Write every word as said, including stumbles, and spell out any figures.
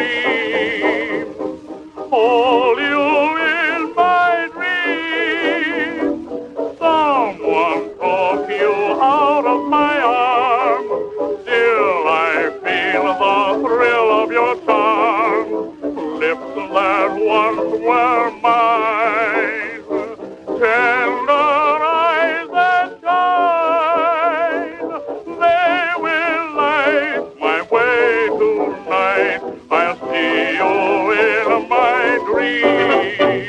dream. Hold you in my dream. Someone took you out of my arms. Still I feel the thrill of your charm. Lips that once were mine. Tender eyes that shine. They will light my way tonight. I'll see you in my dream.